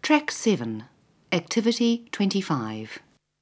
Track 7, Activity 25.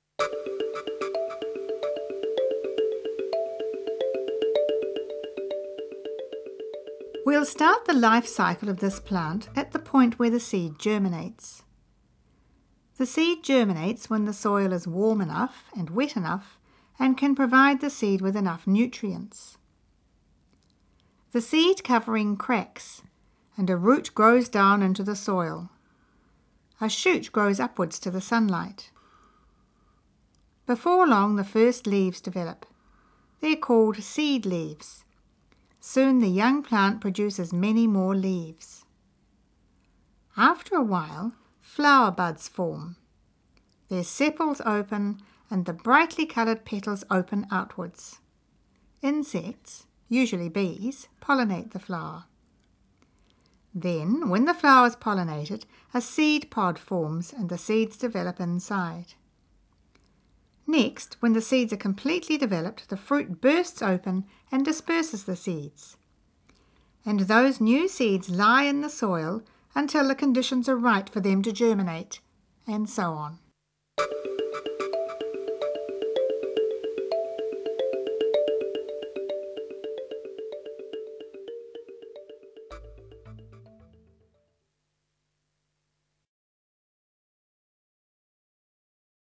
We'll start the life cycle of this plant at the point where the seed germinates. The seed germinates when the soil is warm enough and wet enough and can provide the seed with enough nutrients. The seed covering cracks and a root grows down into the soil. A shoot grows upwards to the sunlight. Before long, the first leaves develop. They're called seed leaves. Soon the young plant produces many more leaves. After a while, flower buds form. Their sepals open and the brightly coloured petals open outwards. Insects, usually bees, pollinate the flower. Then, when the flower is pollinated, a seed pod forms and the seeds develop inside. Next, when the seeds are completely developed, the fruit bursts open and disperses the seeds. And those new seeds lie in the soil until the conditions are right for them to germinate, and so on.